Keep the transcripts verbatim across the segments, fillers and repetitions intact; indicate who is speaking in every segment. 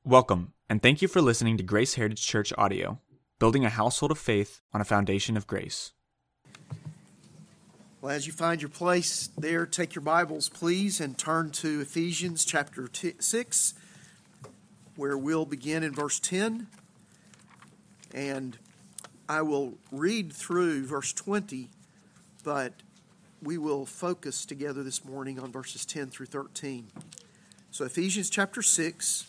Speaker 1: Welcome, and thank you for listening to Grace Heritage Church Audio, building a household of faith on a foundation of grace.
Speaker 2: Well, as you find your place there, take your Bibles, please, and turn to Ephesians chapter six, where we'll begin in verse ten. And I will read through verse twenty, but we will focus together this morning on verses ten through thirteen. So Ephesians chapter six,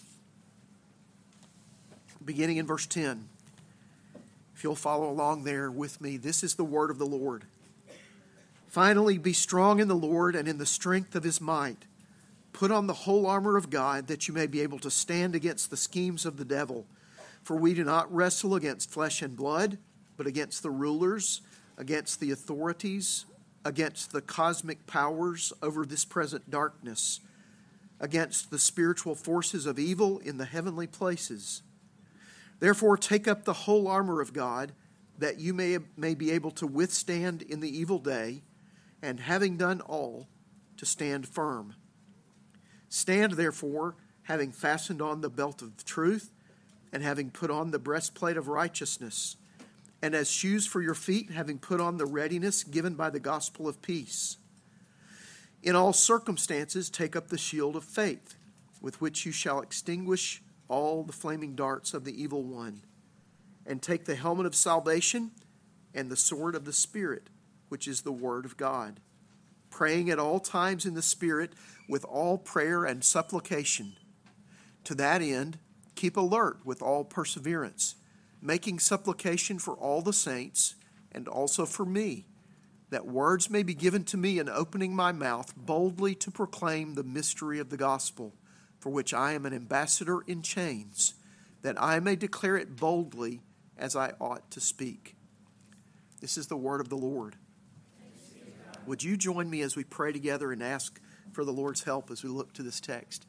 Speaker 2: beginning in verse ten. If you'll follow along there with me, this is the word of the Lord. Finally, be strong in the Lord and in the strength of His might. Put on the whole armor of God, that you may be able to stand against the schemes of the devil. For we do not wrestle against flesh and blood, but against the rulers, against the authorities, against the cosmic powers over this present darkness, against the spiritual forces of evil in the heavenly places. Therefore, take up the whole armor of God, that you may, may be able to withstand in the evil day, and having done all, to stand firm. Stand therefore, having fastened on the belt of truth, and having put on the breastplate of righteousness, and as shoes for your feet, having put on the readiness given by the gospel of peace. In all circumstances, take up the shield of faith, with which you shall extinguish all the flaming darts of the evil one, and take the helmet of salvation and the sword of the Spirit, which is the word of God, praying at all times in the Spirit with all prayer and supplication. To that end, keep alert with all perseverance, making supplication for all the saints, and also for me, that words may be given to me in opening my mouth boldly to proclaim the mystery of the gospel, for which I am an ambassador in chains, that I may declare it boldly as I ought to speak. This is the word of the Lord. Would you join me as we pray together and ask for the Lord's help as we look to this text?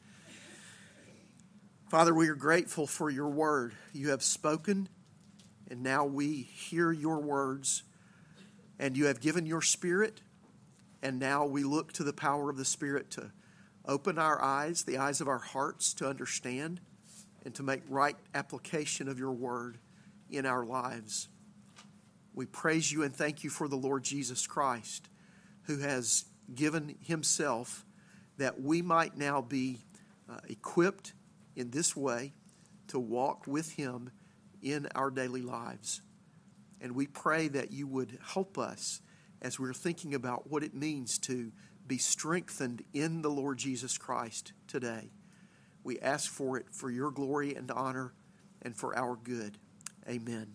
Speaker 2: Father, we are grateful for your word. You have spoken, and now we hear your words, and you have given your Spirit, and now we look to the power of the Spirit to open our eyes, the eyes of our hearts, to understand and to make right application of your word in our lives. We praise you and thank you for the Lord Jesus Christ, who has given himself that we might now be uh, equipped in this way to walk with him in our daily lives. And we pray that you would help us as we're thinking about what it means to be strengthened in the Lord Jesus Christ today. We ask for it for your glory and honor and for our good. Amen.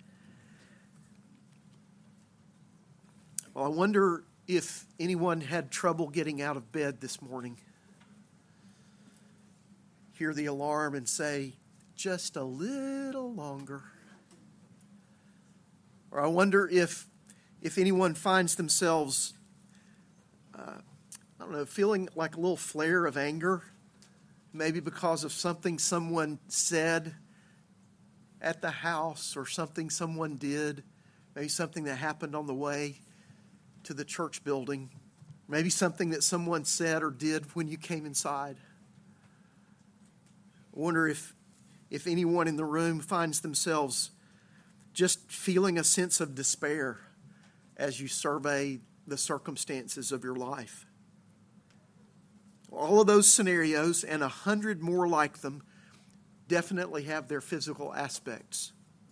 Speaker 2: Well, I wonder if anyone had trouble getting out of bed this morning. Hear the alarm and say, just a little longer. Or I wonder if if anyone finds themselves Uh, I don't know, feeling like a little flare of anger, maybe because of something someone said at the house or something someone did, maybe something that happened on the way to the church building, maybe something that someone said or did when you came inside. I wonder if, if anyone in the room finds themselves just feeling a sense of despair as you survey the circumstances of your life. All of those scenarios and a hundred more like them definitely have their physical aspects.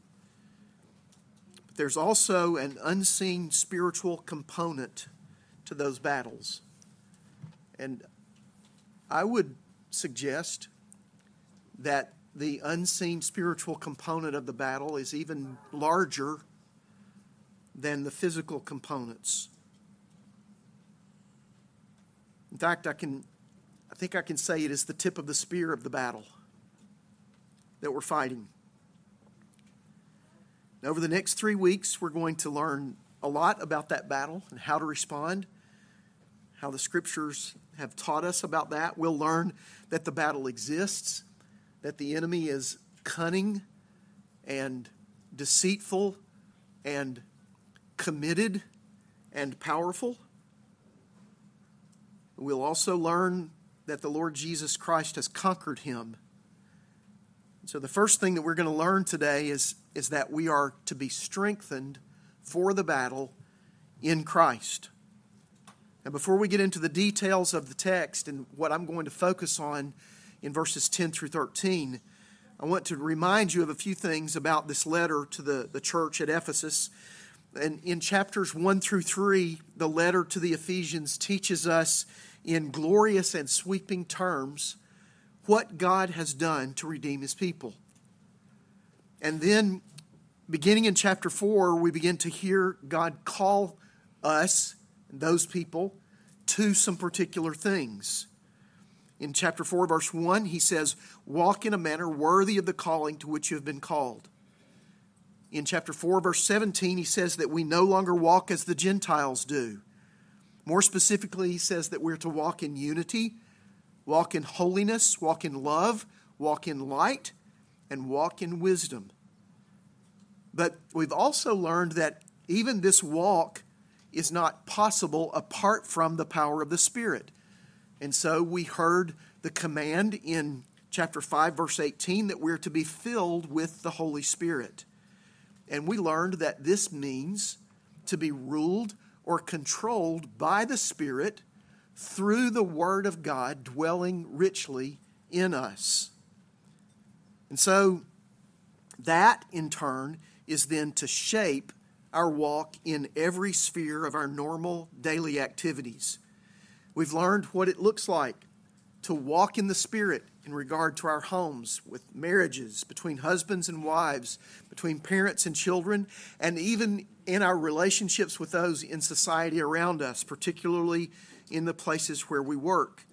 Speaker 2: But there's also an unseen spiritual component to those battles. And I would suggest that the unseen spiritual component of the battle is even larger than the physical components. In fact, I can, I think I can say it is the tip of the spear of the battle that we're fighting. Now, over the next three weeks, we're going to learn a lot about that battle and how to respond, how the Scriptures have taught us about that. We'll learn that the battle exists, that the enemy is cunning and deceitful and committed and powerful. We'll also learn that the Lord Jesus Christ has conquered him So the first thing that we're going to learn today is, is that we are to be strengthened for the battle in Christ. Now, before we get into the details of the text and what I'm going to focus on in verses ten through thirteen, I want to remind you of a few things about this letter to the, the church at Ephesus. And in chapters one through three, the letter to the Ephesians teaches us in glorious and sweeping terms what God has done to redeem His people. And then, beginning in chapter four, we begin to hear God call us, those people, to some particular things. In chapter four, verse one, He says, "Walk in a manner worthy of the calling to which you have been called." In chapter four, verse seventeen, He says that we no longer walk as the Gentiles do. More specifically, He says that we're to walk in unity, walk in holiness, walk in love, walk in light, and walk in wisdom. But we've also learned that even this walk is not possible apart from the power of the Spirit. And so we heard the command in chapter five, verse eighteen, that we're to be filled with the Holy Spirit. And we learned that this means to be ruled or controlled by the Spirit through the Word of God dwelling richly in us. And so that, in turn, is then to shape our walk in every sphere of our normal daily activities. We've learned what it looks like to walk in the Spirit in regard to our homes, with marriages, between husbands and wives, between parents and children, and even in our relationships with those in society around us, particularly in the places where we work.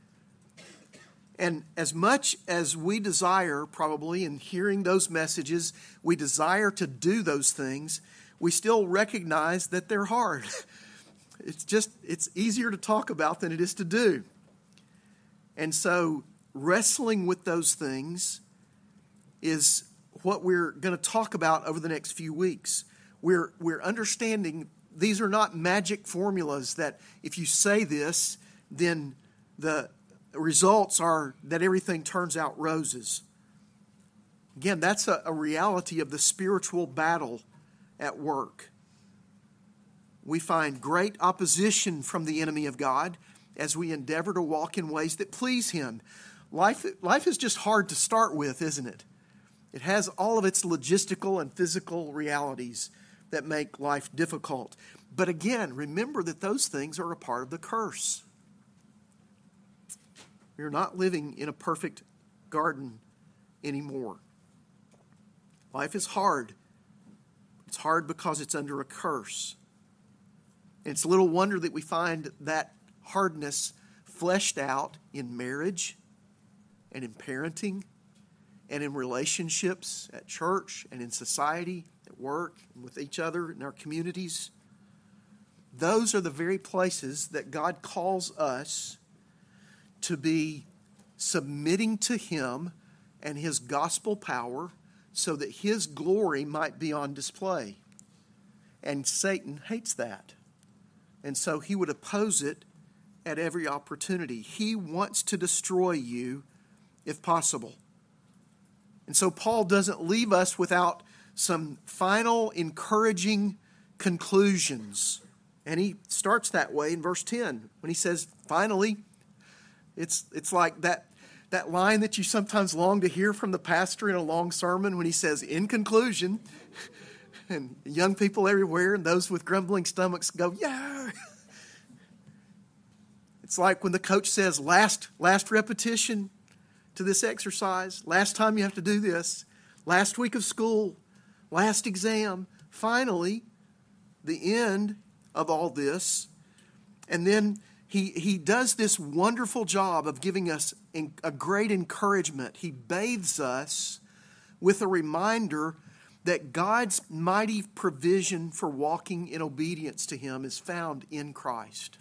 Speaker 2: And as much as we desire, probably, in hearing those messages, we desire to do those things, we still recognize that they're hard. It's just, it's easier to talk about than it is to do. And so wrestling with those things is what we're going to talk about over the next few weeks. We're, we're understanding these are not magic formulas that if you say this, then the results are that everything turns out roses. Again, that's a, a reality of the spiritual battle at work. We find great opposition from the enemy of God as we endeavor to walk in ways that please Him. Life, life is just hard to start with, isn't it? It has all of its logistical and physical realities that make life difficult. But again, remember that those things are a part of the curse. We're not living in a perfect garden anymore. Life is hard. It's hard because it's under a curse. And it's little wonder that we find that hardness fleshed out in marriage and in parenting and in relationships at church and in society, at work, and with each other in our communities. Those are the very places that God calls us to be submitting to Him and His gospel power so that His glory might be on display. And Satan hates that. And so he would oppose it at every opportunity. He wants to destroy you if possible. And so Paul doesn't leave us without some final encouraging conclusions. And he starts that way in verse ten when he says, finally, it's it's like that, that line that you sometimes long to hear from the pastor in a long sermon when he says, in conclusion. And young people everywhere and those with grumbling stomachs go, yeah. It's like when the coach says, last, last repetition to this exercise, last time you have to do this, last week of school, last exam, finally, the end of all this. And then he, he does this wonderful job of giving us a great encouragement. He bathes us with a reminder that God's mighty provision for walking in obedience to Him is found in Christ.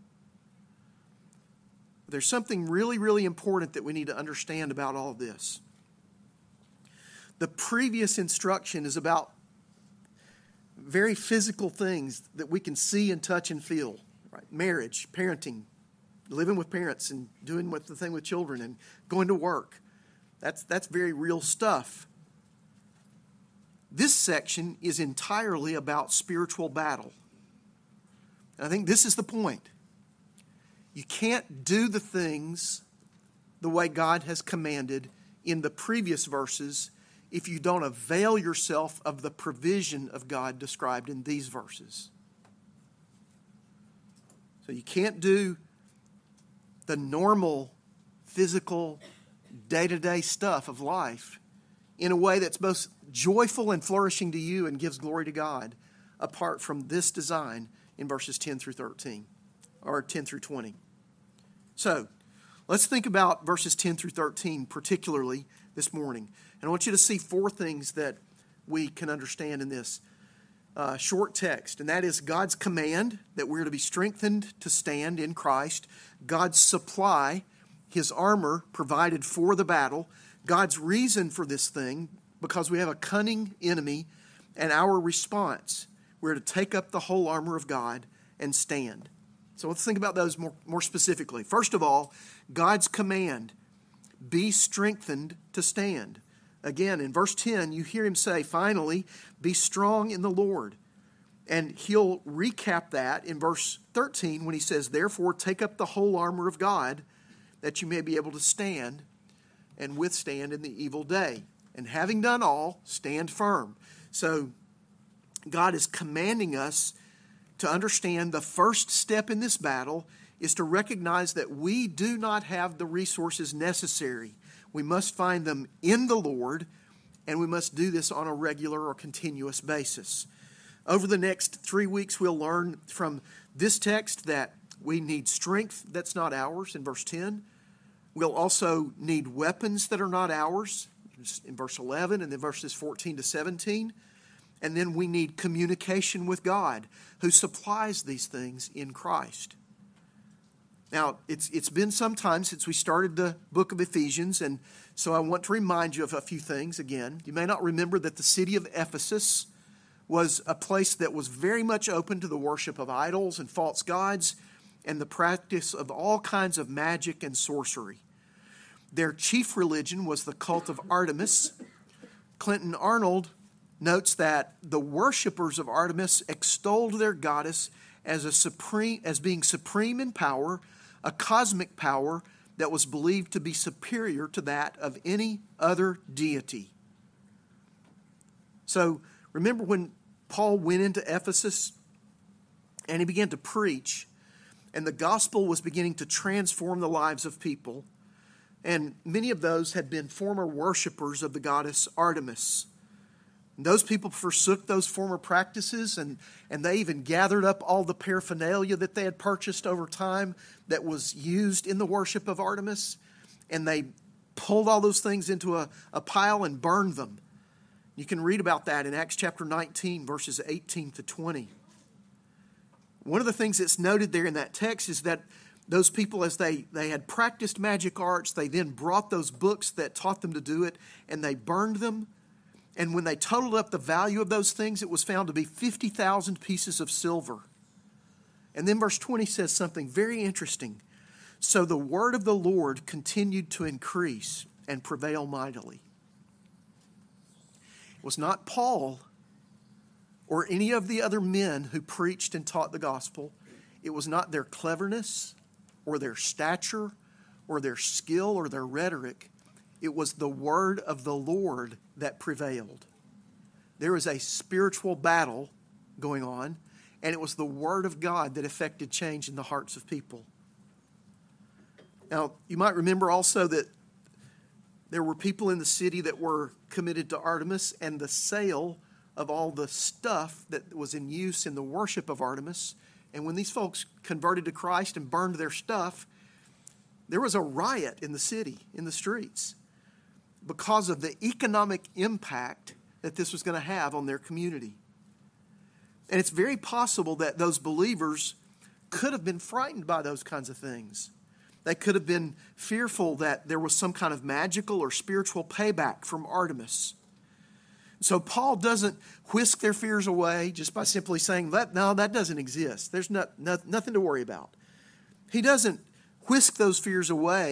Speaker 2: There's something really, really important that we need to understand about all of this. The previous instruction is about very physical things that we can see and touch and feel. Right? Marriage, parenting, living with parents and doing what the thing with children and going to work. That's, that's very real stuff. This section is entirely about spiritual battle. And I think this is the point. You can't do the things the way God has commanded in the previous verses if you don't avail yourself of the provision of God described in these verses. So you can't do the normal physical day-to-day stuff of life in a way that's both joyful and flourishing to you and gives glory to God apart from this design in verses ten through thirteen, or ten through twenty. So, let's think about verses ten through thirteen particularly this morning. And I want you to see four things that we can understand in this uh, short text. And that is God's command that we're to be strengthened to stand in Christ. God's supply, His armor provided for the battle. God's reason for this thing, because we have a cunning enemy, and our response. We're to take up the whole armor of God and stand. So let's think about those more, more specifically. First of all, God's command, be strengthened to stand. Again, in verse ten, you hear Him say, finally, be strong in the Lord. And He'll recap that in verse thirteen when He says, therefore, take up the whole armor of God that you may be able to stand and withstand in the evil day. And having done all, stand firm. So God is commanding us to understand the first step in this battle is to recognize that we do not have the resources necessary. We must find them in the Lord, and we must do this on a regular or continuous basis. Over the next three weeks, we'll learn from this text that we need strength that's not ours in verse ten. We'll also need weapons that are not ours in verse eleven and then verses fourteen to seventeen. And then we need communication with God, who supplies these things in Christ. Now, it's it's been some time since we started the book of Ephesians, and so I want to remind you of a few things again. You may not remember that the city of Ephesus was a place that was very much open to the worship of idols and false gods and the practice of all kinds of magic and sorcery. Their chief religion was the cult of Artemis. Clinton Arnold notes that the worshipers of Artemis extolled their goddess as a supreme, as being supreme in power, a cosmic power that was believed to be superior to that of any other deity. So remember when Paul went into Ephesus and he began to preach, and the gospel was beginning to transform the lives of people, and many of those had been former worshipers of the goddess Artemis. And those people forsook those former practices, and, and they even gathered up all the paraphernalia that they had purchased over time that was used in the worship of Artemis, and they pulled all those things into a, a pile and burned them. You can read about that in Acts chapter nineteen, verses eighteen to twenty. One of the things that's noted there in that text is that those people, as they, they had practiced magic arts, they then brought those books that taught them to do it, and they burned them. And when they totaled up the value of those things, it was found to be fifty thousand pieces of silver. And then verse twenty says something very interesting. So the word of the Lord continued to increase and prevail mightily. It was not Paul or any of the other men who preached and taught the gospel. It was not their cleverness or their stature or their skill or their rhetoric. It was the word of the Lord that prevailed. There was a spiritual battle going on, and it was the word of God that effected change in the hearts of people. Now, you might remember also that there were people in the city that were committed to Artemis, and the sale of all the stuff that was in use in the worship of Artemis. And when these folks converted to Christ and burned their stuff, there was a riot in the city, in the streets, because of the economic impact that this was going to have on their community. And it's very possible that those believers could have been frightened by those kinds of things. They could have been fearful that there was some kind of magical or spiritual payback from Artemis. So Paul doesn't whisk their fears away just by simply saying, no, that doesn't exist. There's not, no, nothing to worry about. He doesn't whisk those fears away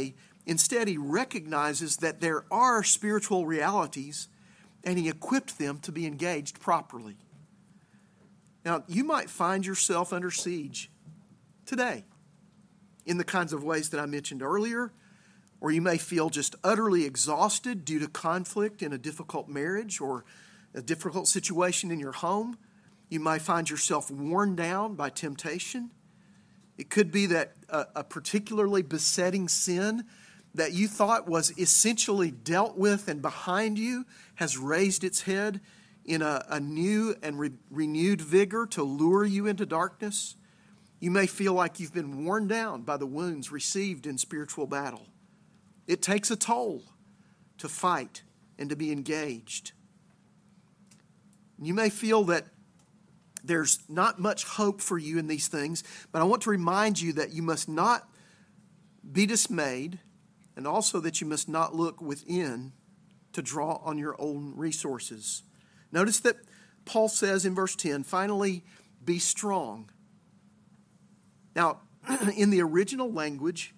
Speaker 2: Instead, he recognizes that there are spiritual realities, and he equipped them to be engaged properly. Now, you might find yourself under siege today in the kinds of ways that I mentioned earlier, or you may feel just utterly exhausted due to conflict in a difficult marriage or a difficult situation in your home. You may find yourself worn down by temptation. It could be that a, a particularly besetting sin that you thought was essentially dealt with and behind you has raised its head in a, a new and re- renewed vigor to lure you into darkness. You may feel like you've been worn down by the wounds received in spiritual battle. It takes a toll to fight and to be engaged. You may feel that there's not much hope for you in these things, but I want to remind you that you must not be dismayed, and also that you must not look within to draw on your own resources. Notice that Paul says in verse ten, finally, be strong. Now, in the original language,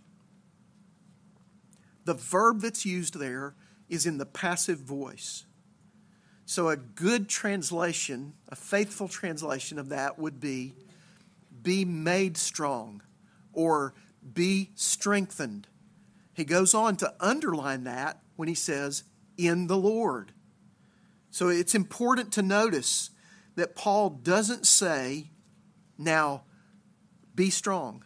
Speaker 2: the verb that's used there is in the passive voice. So a good translation, a faithful translation of that would be, be made strong or be strengthened. He goes on to underline that when he says, in the Lord. So it's important to notice that Paul doesn't say, now be strong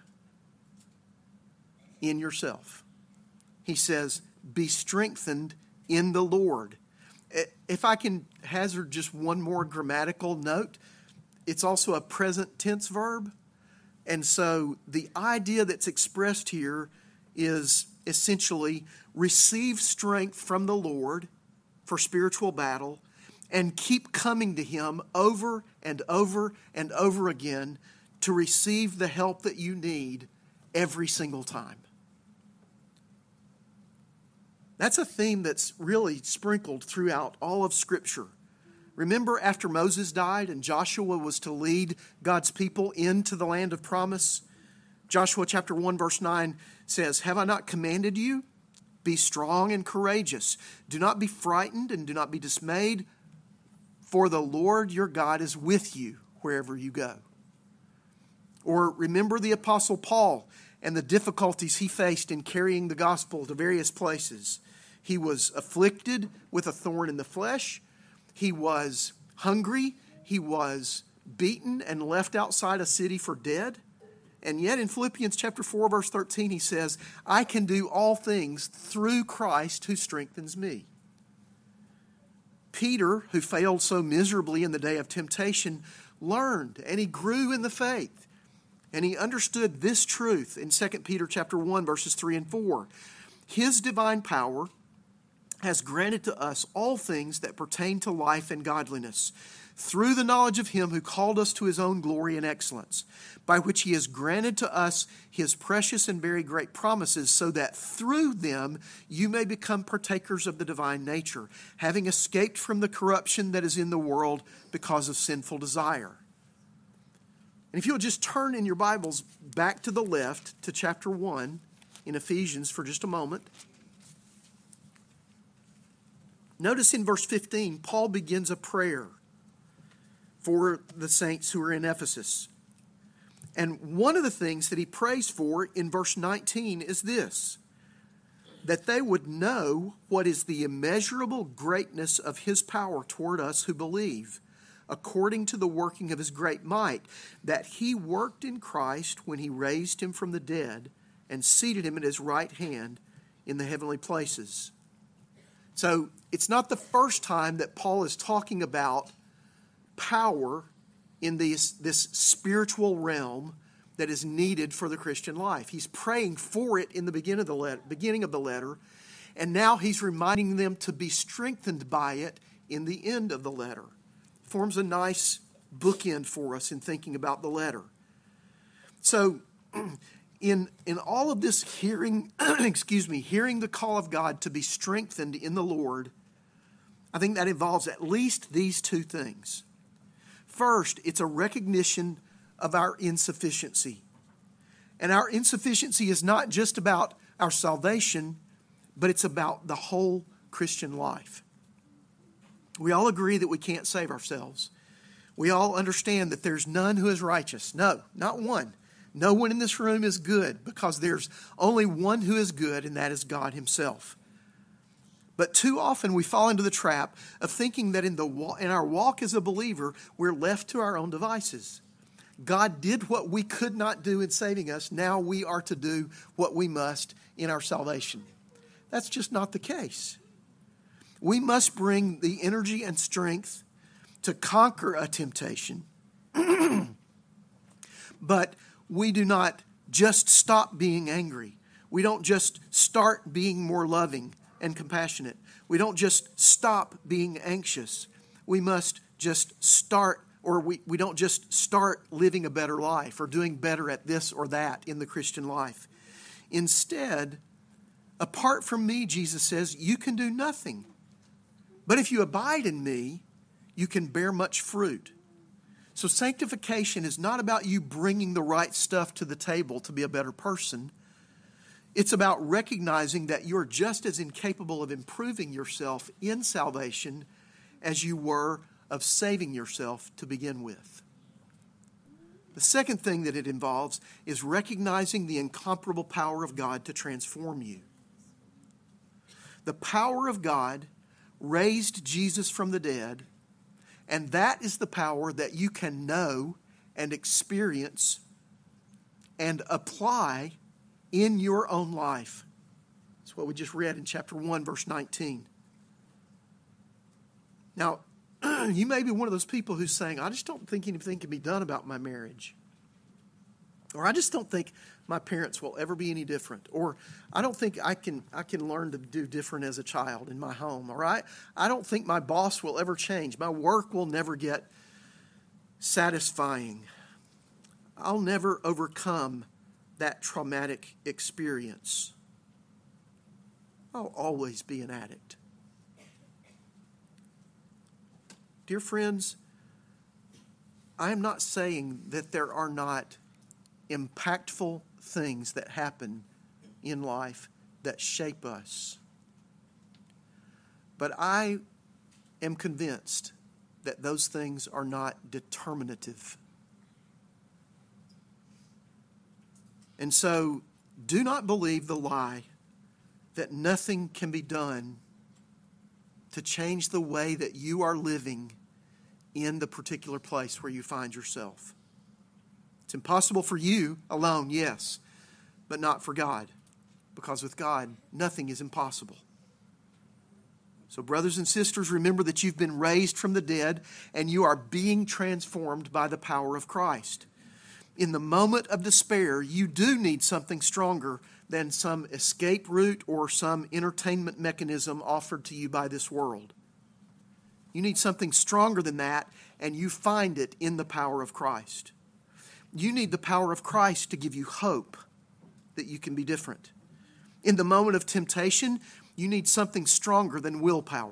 Speaker 2: in yourself. He says, be strengthened in the Lord. If I can hazard just one more grammatical note, it's also a present tense verb. And so the idea that's expressed here is essentially receive strength from the Lord for spiritual battle and keep coming to Him over and over and over again to receive the help that you need every single time. That's a theme that's really sprinkled throughout all of Scripture. Remember after Moses died and Joshua was to lead God's people into the land of promise? Joshua chapter one verse nine says, have I not commanded you? Be strong and courageous. Do not be frightened and do not be dismayed, for the Lord your God is with you wherever you go. Or remember the Apostle Paul and the difficulties he faced in carrying the gospel to various places. He was afflicted with a thorn in the flesh. He was hungry. He was beaten and left outside a city for dead. And yet in Philippians chapter four, verse thirteen, he says, I can do all things through Christ who strengthens me. Peter, who failed so miserably in the day of temptation, learned and he grew in the faith. And he understood this truth in Second Peter chapter one, verses three and four. His divine power has granted to us all things that pertain to life and godliness, through the knowledge of Him who called us to His own glory and excellence, by which He has granted to us His precious and very great promises, so that through them you may become partakers of the divine nature, having escaped from the corruption that is in the world because of sinful desire. And if you'll just turn in your Bibles back to the left to chapter one in Ephesians for just a moment. Notice in verse fifteen, Paul begins a prayer for the saints who are in Ephesus. And one of the things that he prays for in verse nineteen is this, that they would know what is the immeasurable greatness of His power toward us who believe, according to the working of His great might, that He worked in Christ when He raised Him from the dead and seated Him at His right hand in the heavenly places. So it's not the first time that Paul is talking about power in this, this spiritual realm that is needed for the Christian life. He's praying for it in the beginning of the letter, beginning of the letter, and now he's reminding them to be strengthened by it in the end of the letter. Forms a nice bookend for us in thinking about the letter. So, in in all of this hearing, excuse me, hearing the call of God to be strengthened in the Lord, I think that involves at least these two things. First, it's a recognition of our insufficiency. And our insufficiency is not just about our salvation, but it's about the whole Christian life. We all agree that we can't save ourselves. We all understand that there's none who is righteous. No, not one. No one in this room is good, because there's only one who is good, and that is God himself. But too often we fall into the trap of thinking that in the in our walk as a believer, we're left to our own devices. God did what we could not do in saving us. Now we are to do what we must in our salvation. That's just not the case. We must bring the energy and strength to conquer a temptation. But we do not just stop being angry. We don't just start being more loving and compassionate. We don't just stop being anxious. We must just start, or we, we don't just start living a better life or doing better at this or that in the Christian life. Instead, apart from me, Jesus says, you can do nothing. But if you abide in me, you can bear much fruit. So sanctification is not about you bringing the right stuff to the table to be a better person. It's about recognizing that you're just as incapable of improving yourself in salvation as you were of saving yourself to begin with. The second thing that it involves is recognizing the incomparable power of God to transform you. The power of God raised Jesus from the dead, and that is the power that you can know and experience and apply in your own life. That's what we just read in chapter one, verse nineteen. Now, you may be one of those people who's saying, I just don't think anything can be done about my marriage. Or I just don't think my parents will ever be any different. Or I don't think I can I can learn to do different as a child in my home. All right? I don't think my boss will ever change. My work will never get satisfying. I'll never overcome that traumatic experience. I'll always be an addict. Dear friends, I am not saying that there are not impactful things that happen in life that shape us. But I am convinced that those things are not determinative. And so, do not believe the lie that nothing can be done to change the way that you are living in the particular place where you find yourself. It's impossible for you alone, yes, but not for God, because with God, nothing is impossible. So, brothers and sisters, remember that you've been raised from the dead and you are being transformed by the power of Christ. In the moment of despair, you do need something stronger than some escape route or some entertainment mechanism offered to you by this world. You need something stronger than that, and you find it in the power of Christ. You need the power of Christ to give you hope that you can be different. In the moment of temptation, you need something stronger than willpower.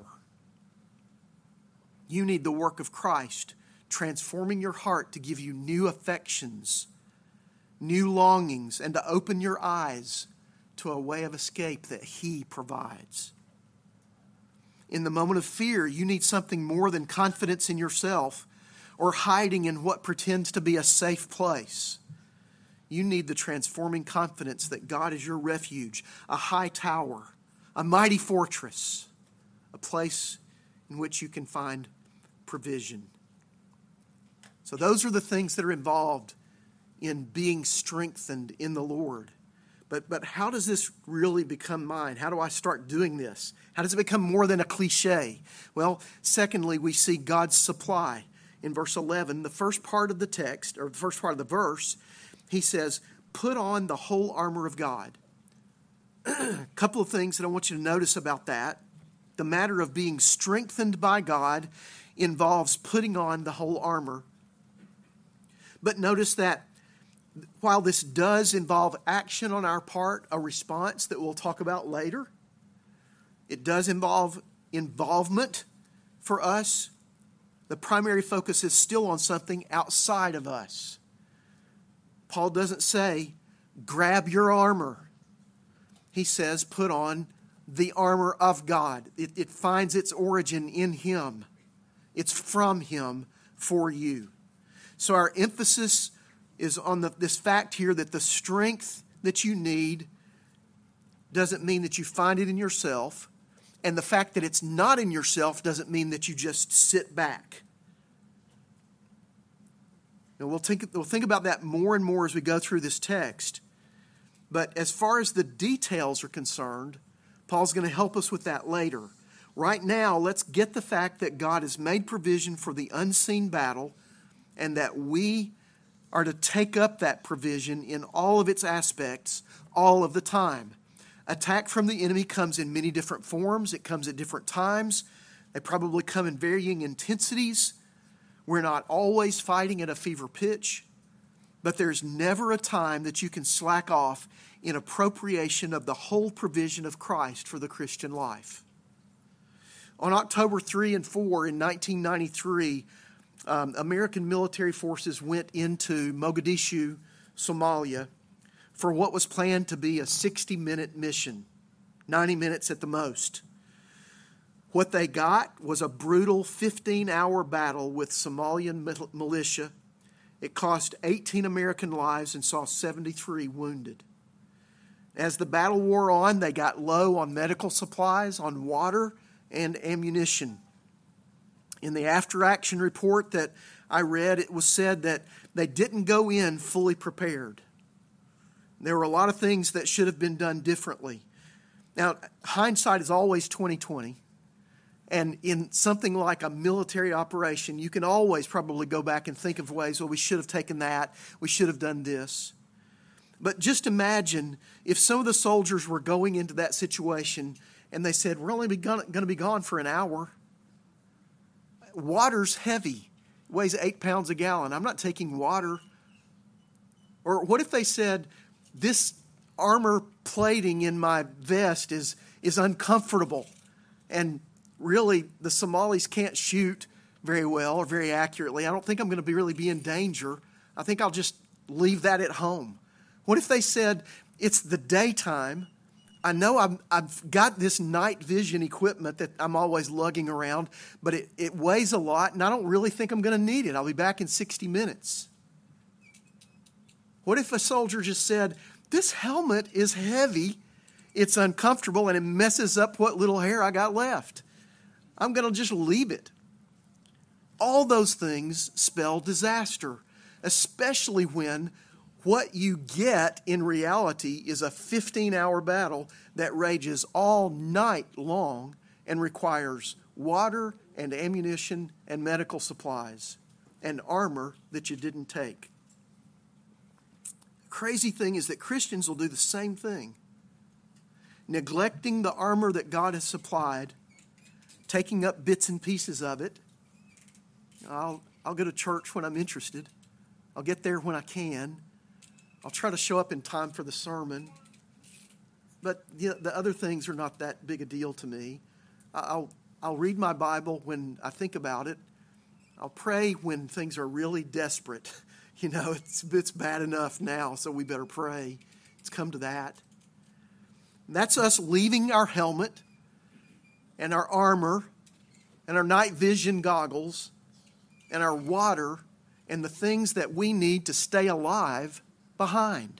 Speaker 2: You need the work of Christ transforming your heart to give you new affections, new longings, and to open your eyes to a way of escape that He provides. In the moment of fear, you need something more than confidence in yourself or hiding in what pretends to be a safe place. You need the transforming confidence that God is your refuge, a high tower, a mighty fortress, a place in which you can find provision. So those are the things that are involved in being strengthened in the Lord. But, but how does this really become mine? How do I start doing this? How does it become more than a cliche? Well, secondly, we see God's supply. In verse eleven, the first part of the text, or the first part of the verse, he says, put on the whole armor of God. A couple of things that I want you to notice about that. The matter of being strengthened by God involves putting on the whole armor. But notice that while this does involve action on our part, a response that we'll talk about later, it does involve involvement for us. The primary focus is still on something outside of us. Paul doesn't say, grab your armor. He says, put on the armor of God. It, it finds its origin in Him. It's from Him for you. So our emphasis is on the, this fact here that the strength that you need doesn't mean that you find it in yourself. And the fact that it's not in yourself doesn't mean that you just sit back. Now we'll think, we'll think about that more and more as we go through this text. But as far as the details are concerned, Paul's going to help us with that later. Right now, let's get the fact that God has made provision for the unseen battle and that we are to take up that provision in all of its aspects all of the time. Attack from the enemy comes in many different forms. It comes at different times. They probably come in varying intensities. We're not always fighting at a fever pitch, but there's never a time that you can slack off in appropriation of the whole provision of Christ for the Christian life. On October third and fourth in nineteen ninety-three, um, American military forces went into Mogadishu, Somalia, for what was planned to be a sixty-minute mission, ninety minutes at the most. What they got was a brutal fifteen-hour battle with Somalian militia. It cost eighteen American lives and saw seventy-three wounded. As the battle wore on, they got low on medical supplies, on water, and ammunition. In the after-action report that I read, it was said that they didn't go in fully prepared. There were a lot of things that should have been done differently. Now, hindsight is always twenty twenty. And in something like a military operation, you can always probably go back and think of ways, well, we should have taken that, we should have done this. But just imagine if some of the soldiers were going into that situation and they said, we're only going to be gone for an hour. Water's heavy, weighs eight pounds a gallon. I'm not taking water. Or what if they said, this armor plating in my vest is, is uncomfortable, and really the Somalis can't shoot very well or very accurately. I don't think I'm going to be really be in danger. I think I'll just leave that at home. What if they said, it's the daytime. I know I'm, I've got this night vision equipment that I'm always lugging around, but it, it weighs a lot, and I don't really think I'm going to need it. I'll be back in sixty minutes. What if a soldier just said, this helmet is heavy, it's uncomfortable, and it messes up what little hair I got left. I'm going to just leave it. All those things spell disaster, especially when what you get in reality is a fifteen-hour battle that rages all night long and requires water and ammunition and medical supplies and armor that you didn't take. The crazy thing is that Christians will do the same thing. Neglecting the armor that God has supplied, taking up bits and pieces of it. I'll, I'll go to church when I'm interested. I'll get there when I can. I'll try to show up in time for the sermon. But the, the other things are not that big a deal to me. I'll, I'll read my Bible when I think about it. I'll pray when things are really desperate. You know, it's, it's bad enough now, so we better pray. It's come to that. That's us leaving our helmet and our armor and our night vision goggles and our water and the things that we need to stay alive behind.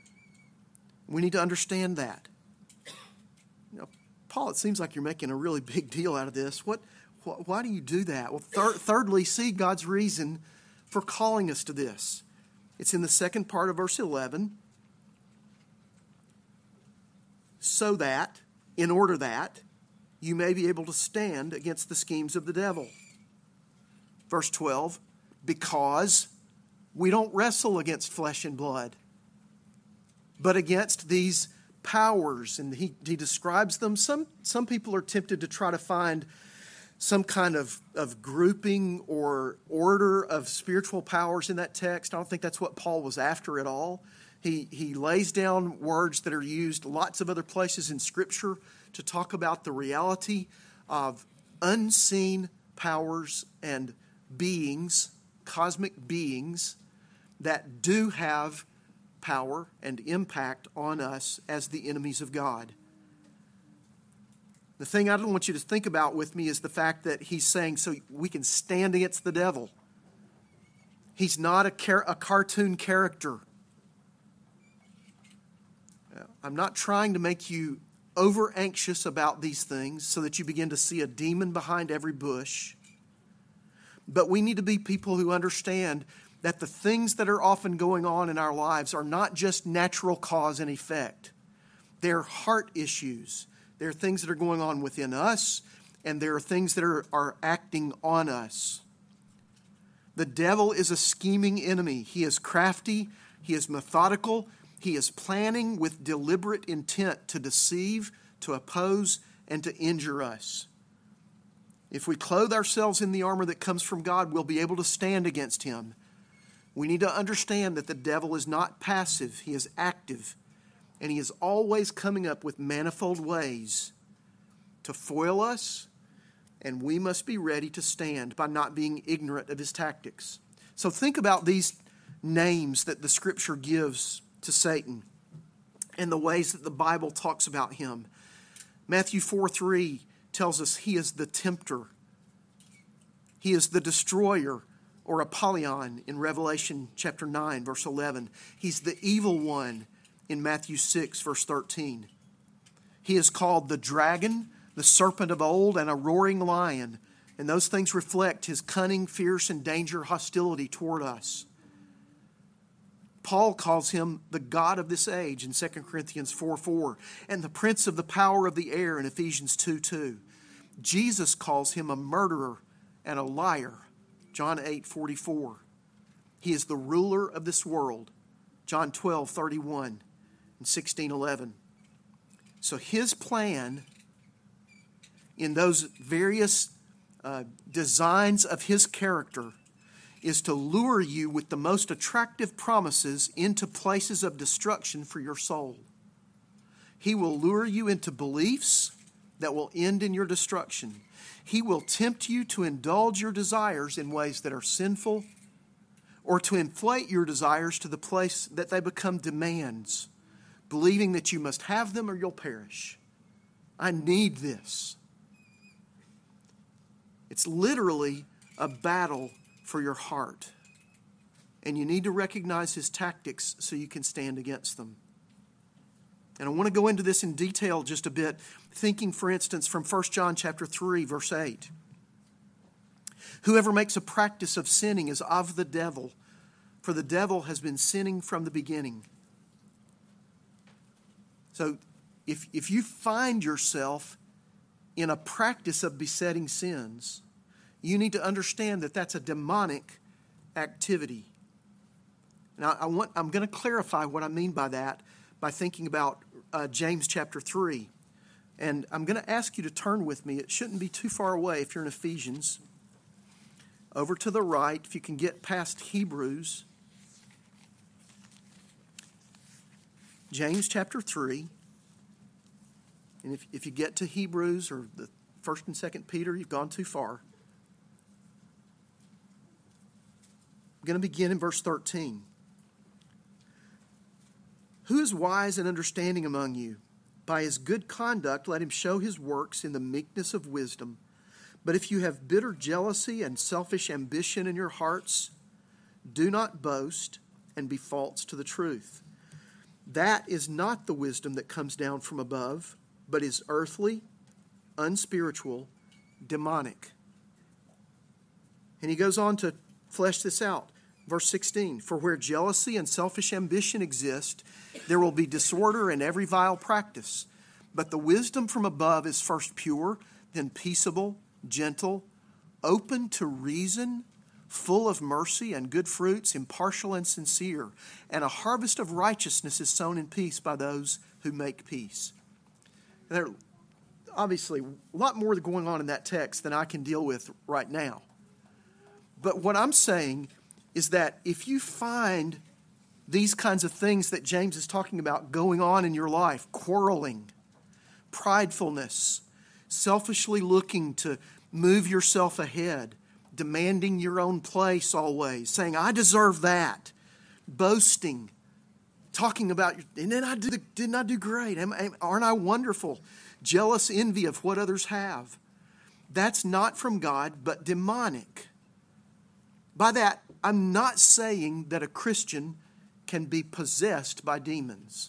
Speaker 2: We need to understand that. You know, Paul, it seems like you're making a really big deal out of this. What? Wh- why do you do that? Well, thir- thirdly, see God's reason for calling us to this. It's in the second part of verse eleven. So that, in order that, you may be able to stand against the schemes of the devil. Verse twelve, because we don't wrestle against flesh and blood, but against these powers. And he, he describes them. Some, some people are tempted to try to find some kind of, of grouping or order of spiritual powers in that text. I don't think that's what Paul was after at all. He, he lays down words that are used lots of other places in Scripture to talk about the reality of unseen powers and beings, cosmic beings, that do have power and impact on us as the enemies of God. The thing I don't want you to think about with me is the fact that he's saying so we can stand against the devil. He's not a, car- a cartoon character. I'm not trying to make you over anxious about these things so that you begin to see a demon behind every bush. But we need to be people who understand that the things that are often going on in our lives are not just natural cause and effect. They're heart issues. There are things that are going on within us, and there are things that are, are acting on us. The devil is a scheming enemy. He is crafty. He is methodical. He is planning with deliberate intent to deceive, to oppose, and to injure us. If we clothe ourselves in the armor that comes from God, we'll be able to stand against him. We need to understand that the devil is not passive. He is active. And he is always coming up with manifold ways to foil us. And we must be ready to stand by not being ignorant of his tactics. So think about these names that the Scripture gives to Satan and the ways that the Bible talks about him. Matthew four three tells us he is the tempter. He is the destroyer, or Apollyon in Revelation chapter nine, verse eleven. He's the evil one in Matthew six, verse thirteen. He is called the dragon, the serpent of old, and a roaring lion. And those things reflect his cunning, fierce, and danger hostility toward us. Paul calls him the God of this age in Second Corinthians four four, and the prince of the power of the air in Ephesians two two. Jesus calls him a murderer and a liar, John eight forty-four. He is the ruler of this world, John twelve thirty-one and sixteen eleven. So his plan in those various uh, designs of his character is to lure you with the most attractive promises into places of destruction for your soul. He will lure you into beliefs that will end in your destruction. He will tempt you to indulge your desires in ways that are sinful, or to inflate your desires to the place that they become demands, believing that you must have them or you'll perish. I need this. It's literally a battle for your heart. And you need to recognize his tactics so you can stand against them. And I want to go into this in detail just a bit, thinking, for instance, from First John chapter three, verse eight. Whoever makes a practice of sinning is of the devil, for the devil has been sinning from the beginning. So if, if you find yourself in a practice of besetting sins, you need to understand that that's a demonic activity. Now, I want, I'm going to clarify what I mean by that by thinking about uh, James chapter three. And I'm going to ask you to turn with me. It shouldn't be too far away if you're in Ephesians. Over to the right, if you can get past Hebrews. James chapter three. And if, if you get to Hebrews or the First and Second Peter, you've gone too far. I'm going to begin in verse thirteen. Who is wise and understanding among you? By his good conduct, let him show his works in the meekness of wisdom. But if you have bitter jealousy and selfish ambition in your hearts, do not boast and be false to the truth. That is not the wisdom that comes down from above, but is earthly, unspiritual, demonic. And he goes on to flesh this out. Verse sixteen, for where jealousy and selfish ambition exist, there will be disorder and every vile practice. But the wisdom from above is first pure, then peaceable, gentle, open to reason, full of mercy and good fruits, impartial and sincere. And a harvest of righteousness is sown in peace by those who make peace. And there are obviously a lot more going on in that text than I can deal with right now. But what I'm saying is that if you find these kinds of things that James is talking about going on in your life, quarreling, pridefulness, selfishly looking to move yourself ahead, demanding your own place always, saying, I deserve that, boasting, talking about, and then I do, didn't I do great? Am, am, aren't I wonderful? jealous envy of what others have. That's not from God, but demonic. By that, I'm not saying that a Christian can be possessed by demons.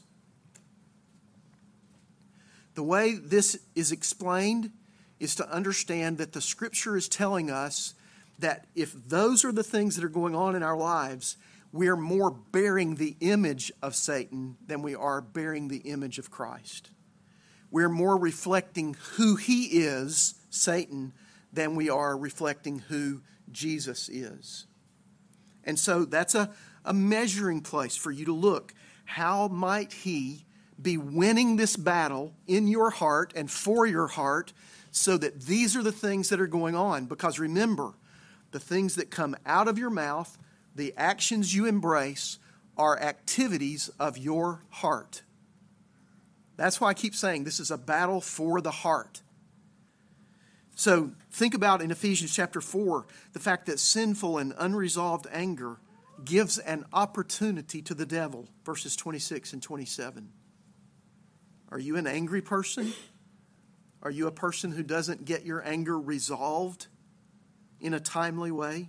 Speaker 2: The way this is explained is to understand that the Scripture is telling us that if those are the things that are going on in our lives, we are more bearing the image of Satan than we are bearing the image of Christ. We're more reflecting who he is, Satan, than we are reflecting who Jesus is. And so that's a, a measuring place for you to look. How might he be winning this battle in your heart and for your heart so that these are the things that are going on? Because remember, the things that come out of your mouth, the actions you embrace, are activities of your heart. That's why I keep saying this is a battle for the heart. So think about in Ephesians chapter four, the fact that sinful and unresolved anger gives an opportunity to the devil, verses twenty-six and twenty-seven. Are you an angry person? Are you a person who doesn't get your anger resolved in a timely way?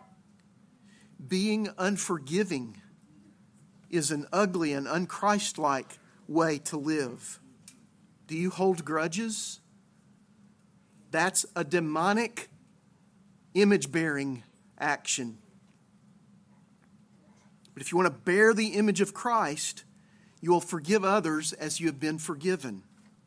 Speaker 2: Being unforgiving is an ugly and unchristlike way to live. Do you hold grudges? That's a demonic image-bearing action. But if you want to bear the image of Christ, you will forgive others as you have been forgiven.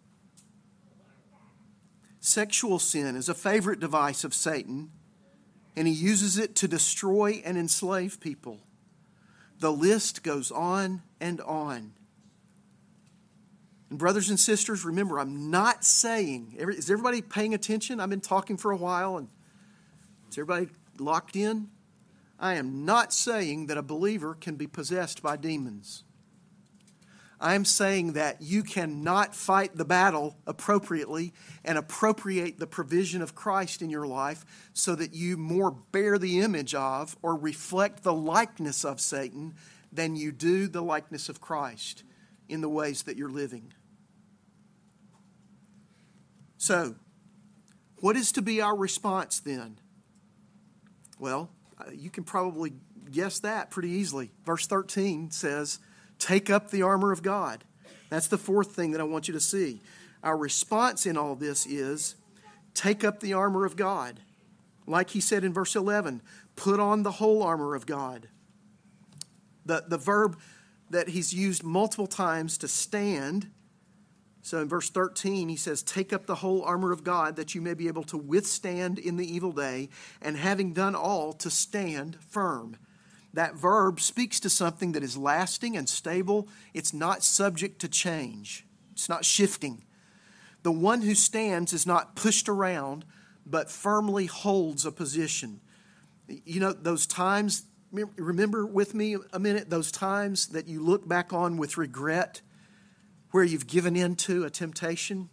Speaker 2: Sexual sin is a favorite device of Satan, and he uses it to destroy and enslave people. The list goes on and on. And brothers and sisters, remember, I'm not saying, is everybody paying attention? I've been talking for a while, and is everybody locked in? I am not saying that a believer can be possessed by demons. I am saying that you cannot fight the battle appropriately and appropriate the provision of Christ in your life so that you more bear the image of or reflect the likeness of Satan than you do the likeness of Christ in the ways that you're living. So, what is to be our response then? Well, you can probably guess that pretty easily. Verse thirteen says, take up the armor of God. That's the fourth thing that I want you to see. Our response in all this is, take up the armor of God. Like he said in verse eleven, put on the whole armor of God. The, the verb that he's used multiple times to stand. So in verse thirteen, he says, take up the whole armor of God that you may be able to withstand in the evil day, and having done all, to stand firm. That verb speaks to something that is lasting and stable. It's not subject to change. It's not shifting. The one who stands is not pushed around, but firmly holds a position. You know, those times, remember with me a minute, those times that you look back on with regret, where you've given in to a temptation,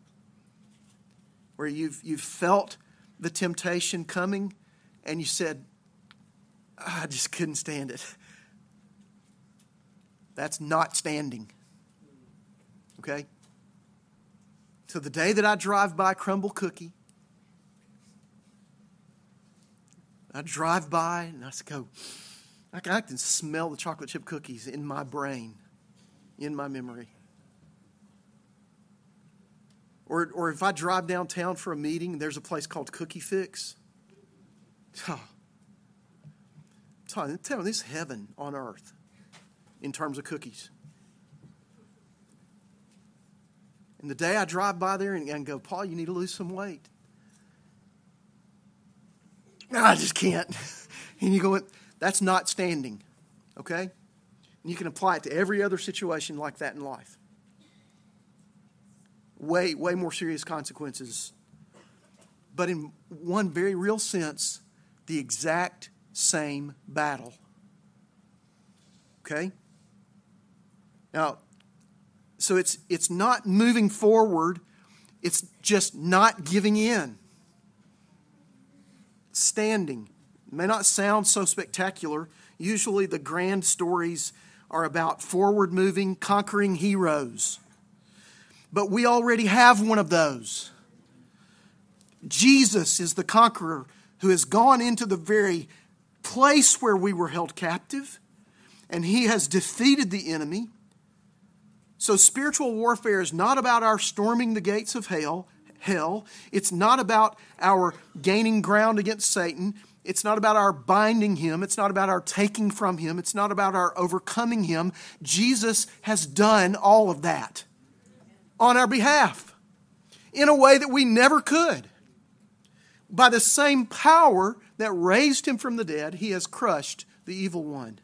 Speaker 2: where you've, you've felt the temptation coming, and you said, I just couldn't stand it. That's not standing. Okay? So the day that I drive by Crumble Cookie, I drive by and I go, I can, I can smell the chocolate chip cookies in my brain, in my memory. Or, or if I drive downtown for a meeting, there's a place called Cookie Fix. Oh, I'm telling you, this is heaven on earth in terms of cookies. And the day I drive by there and, and go, Paul, you need to lose some weight. No, I just can't. And you go, that's not standing. Okay? And you can apply it to every other situation like that in life. Way, way more serious consequences. But in one very real sense, the exact same battle. Okay? Now, so it's it's not moving forward, it's just not giving in. Standing. It may not sound so spectacular. Usually the grand stories are about forward moving, conquering heroes. But we already have one of those. Jesus is the conqueror who has gone into the very place where we were held captive, and he has defeated the enemy. So spiritual warfare is not about our storming the gates of hell. Hell. It's not about our gaining ground against Satan. It's not about our binding him. It's not about our taking from him. It's not about our overcoming him. Jesus has done all of that on our behalf in a way that we never could. By the same power that raised him from the dead, he has crushed the evil one.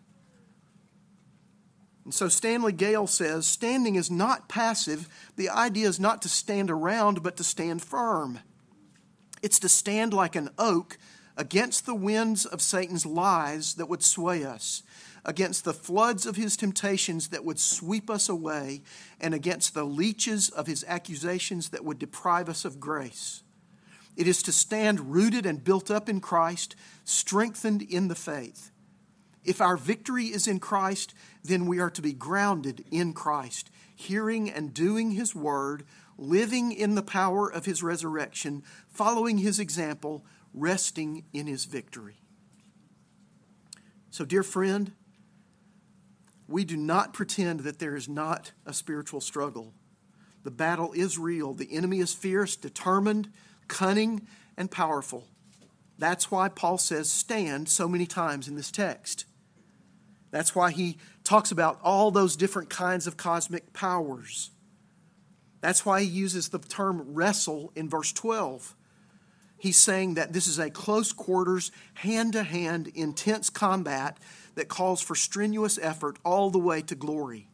Speaker 2: And so Stanley Gale says, standing is not passive. The idea is not to stand around, but to stand firm. It's to stand like an oak against the winds of Satan's lies that would sway us, against the floods of his temptations that would sweep us away, and against the leeches of his accusations that would deprive us of grace. It is to stand rooted and built up in Christ, strengthened in the faith. If our victory is in Christ, then we are to be grounded in Christ, hearing and doing his word, living in the power of his resurrection, following his example, resting in his victory. So, dear friend, we do not pretend that there is not a spiritual struggle. The battle is real. The enemy is fierce, determined, cunning, and powerful. That's why Paul says stand so many times in this text. That's why he talks about all those different kinds of cosmic powers. That's why he uses the term wrestle in verse twelve. He's saying that this is a close quarters, hand-to-hand, intense combat that calls for strenuous effort all the way to glory.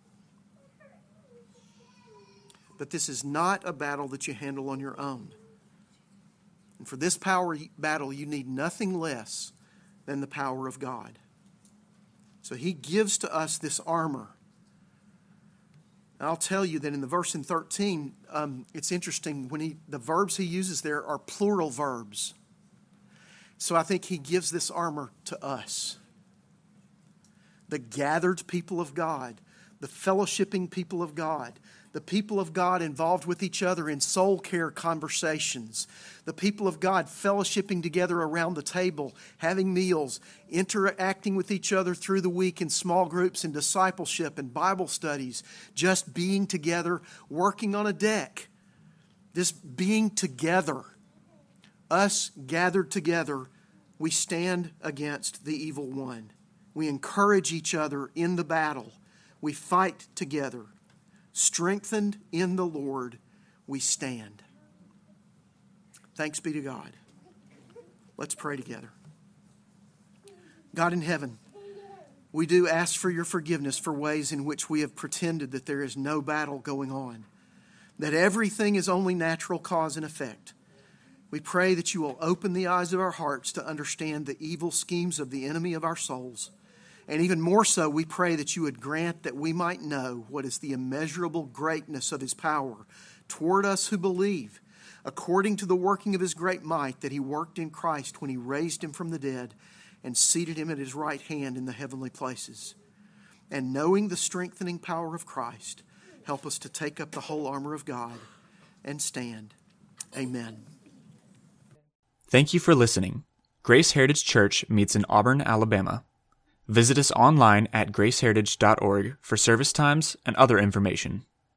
Speaker 2: But this is not a battle that you handle on your own. And for this power battle, you need nothing less than the power of God. So he gives to us this armor. And I'll tell you that in the verse in thirteen, um, it's interesting. When he the verbs he uses there are plural verbs. So I think he gives this armor to us. The gathered people of God, the fellowshipping people of God, the people of God involved with each other in soul care conversations, the people of God fellowshipping together around the table, having meals, interacting with each other through the week in small groups and discipleship and Bible studies, just being together, working on a deck, this being together. Us gathered together, we stand against the evil one. We encourage each other in the battle. We fight together. Strengthened in the Lord, we stand. Thanks be to God. Let's pray together. God in heaven, we do ask for your forgiveness for ways in which we have pretended that there is no battle going on, that everything is only natural cause and effect. We pray that you will open the eyes of our hearts to understand the evil schemes of the enemy of our souls. And even more so, we pray that you would grant that we might know what is the immeasurable greatness of his power toward us who believe, according to the working of his great might that he worked in Christ when he raised him from the dead and seated him at his right hand in the heavenly places. And knowing the strengthening power of Christ, help us to take up the whole armor of God and stand. Amen.
Speaker 1: Thank you for listening. Grace Heritage Church meets in Auburn, Alabama. Visit us online at grace heritage dot org for service times and other information.